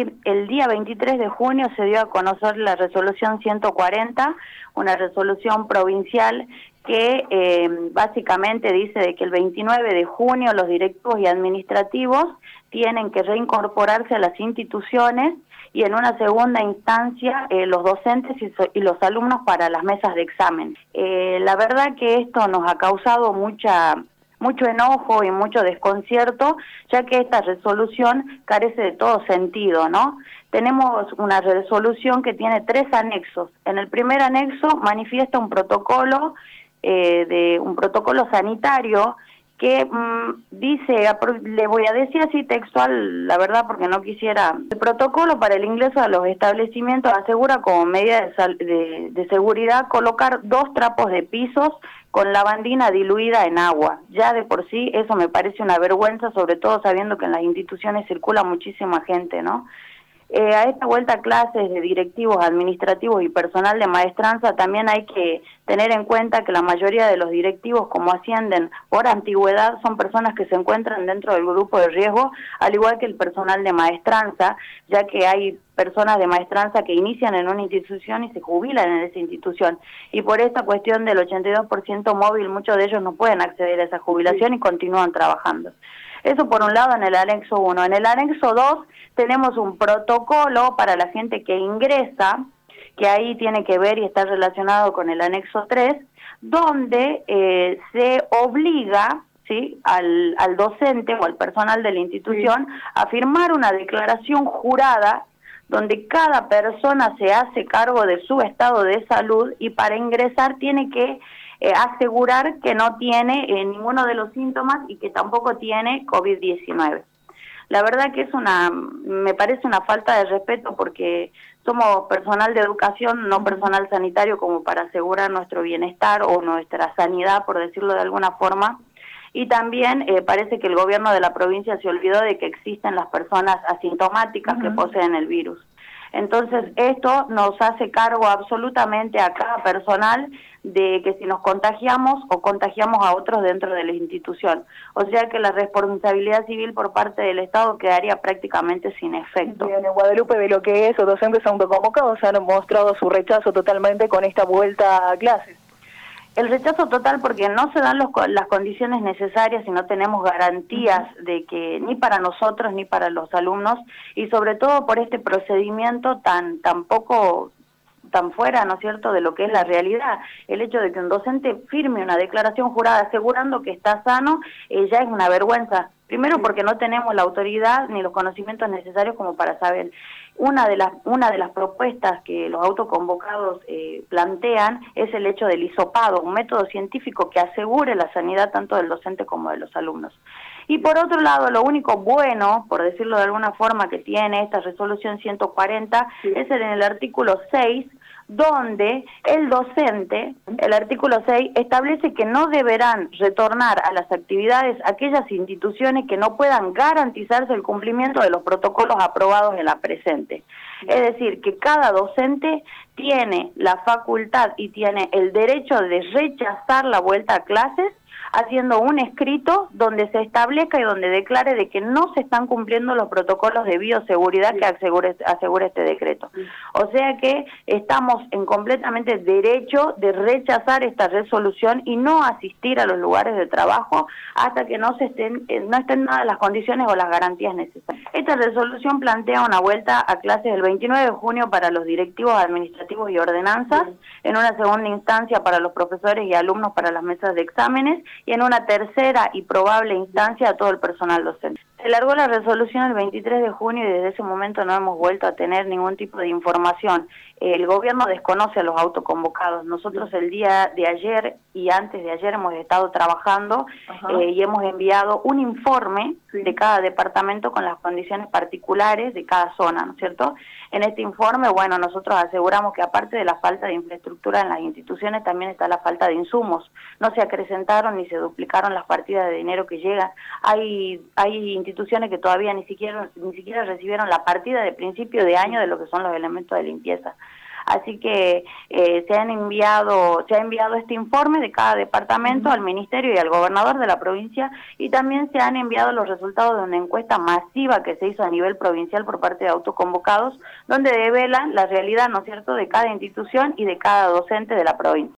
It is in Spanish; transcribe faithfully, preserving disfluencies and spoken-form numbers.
hoy, el día veintitrés de junio, se dio a conocer la resolución ciento cuarenta, una resolución provincial que eh, básicamente dice de que el veintinueve de junio los directivos y administrativos tienen que reincorporarse a las instituciones y en una segunda instancia eh, los docentes y, so y los alumnos para las mesas de examen. Eh, la verdad que esto nos ha causado mucha... mucho enojo y mucho desconcierto, ya que esta resolución carece de todo sentido, ¿no? Tenemos una resolución que tiene tres anexos. En el primer anexo manifiesta un protocolo, eh, de un protocolo sanitario que mmm, dice, le voy a decir así textual, la verdad, porque no quisiera. El protocolo para el ingreso a los establecimientos asegura como medida de, de, de seguridad colocar dos trapos de pisos con lavandina diluida en agua. Ya de por sí eso me parece una vergüenza, sobre todo sabiendo que en las instituciones circula muchísima gente, ¿no? Eh, a esta vuelta a clases de directivos, administrativos y personal de maestranza también hay que tener en cuenta que la mayoría de los directivos, como ascienden por antigüedad, son personas que se encuentran dentro del grupo de riesgo, al igual que el personal de maestranza, ya que hay personas de maestranza que inician en una institución y se jubilan en esa institución. Y por esta cuestión del ochenta y dos por ciento móvil, muchos de ellos no pueden acceder a esa jubilación y continúan trabajando. Eso por un lado en el anexo uno. En el anexo dos tenemos un protocolo para la gente que ingresa, que ahí tiene que ver y está relacionado con el anexo tres, donde eh, se obliga, ¿sí?, al, al docente o al personal de la institución sí. a firmar una declaración jurada donde cada persona se hace cargo de su estado de salud y para ingresar tiene que Eh, asegurar que no tiene eh, ninguno de los síntomas y que tampoco tiene COVID diecinueve. La verdad que es una, me parece una falta de respeto porque somos personal de educación, no personal sanitario como para asegurar nuestro bienestar o nuestra sanidad, por decirlo de alguna forma. Y también eh, parece que el gobierno de la provincia se olvidó de que existen las personas asintomáticas uh-huh. que poseen el virus. Entonces esto nos hace cargo absolutamente a cada personal de que si nos contagiamos o contagiamos a otros dentro de la institución. O sea que la responsabilidad civil por parte del Estado quedaría prácticamente sin efecto. Bien, en Guadalupe, de lo que es, los docentes autoconvocados han mostrado su rechazo totalmente con esta vuelta a clases. El rechazo total porque no se dan los, las condiciones necesarias y no tenemos garantías de que ni para nosotros ni para los alumnos y sobre todo por este procedimiento tan, tan poco, tan fuera, ¿no es cierto?, de lo que es la realidad. El hecho de que un docente firme una declaración jurada asegurando que está sano eh, ya es una vergüenza. Primero porque no tenemos la autoridad ni los conocimientos necesarios como para saber. Una de las una de las propuestas que los autoconvocados eh, plantean es el hecho del hisopado, un método científico que asegure la sanidad tanto del docente como de los alumnos. Y por otro lado, lo único bueno, por decirlo de alguna forma, que tiene esta resolución ciento cuarenta sí. es en el artículo seis, donde el docente, el artículo seis, establece que no deberán retornar a las actividades aquellas instituciones que no puedan garantizarse el cumplimiento de los protocolos aprobados en la presente. Es decir, que cada docente tiene la facultad y tiene el derecho de rechazar la vuelta a clases haciendo un escrito donde se establezca y donde declare de que no se están cumpliendo los protocolos de bioseguridad sí. que asegure, asegure este decreto. Sí. O sea que estamos en completamente derecho de rechazar esta resolución y no asistir a los lugares de trabajo hasta que no se estén no estén dadas las condiciones o las garantías necesarias. Esta resolución plantea una vuelta a clases el veintinueve de junio para los directivos administrativos y ordenanzas, sí. en una segunda instancia para los profesores y alumnos para las mesas de exámenes y en una tercera y probable instancia a todo el personal docente. Se largó la resolución el veintitrés de junio y desde ese momento no hemos vuelto a tener ningún tipo de información. El gobierno desconoce a los autoconvocados. Nosotros el día de ayer y antes de ayer hemos estado trabajando eh, y hemos enviado un informe sí. de cada departamento con las condiciones particulares de cada zona, ¿no es cierto? En este informe, bueno, nosotros aseguramos que aparte de la falta de infraestructura en las instituciones, también está la falta de insumos. No se acrecentaron ni se duplicaron las partidas de dinero que llegan. Hay, hay instituciones que todavía ni siquiera, ni siquiera recibieron la partida de principio de año de lo que son los elementos de limpieza. Así que eh, se han enviado, se ha enviado este informe de cada departamento al ministerio y al gobernador de la provincia, y también se han enviado los resultados de una encuesta masiva que se hizo a nivel provincial por parte de autoconvocados, donde develan la realidad, ¿no es cierto?, de cada institución y de cada docente de la provincia.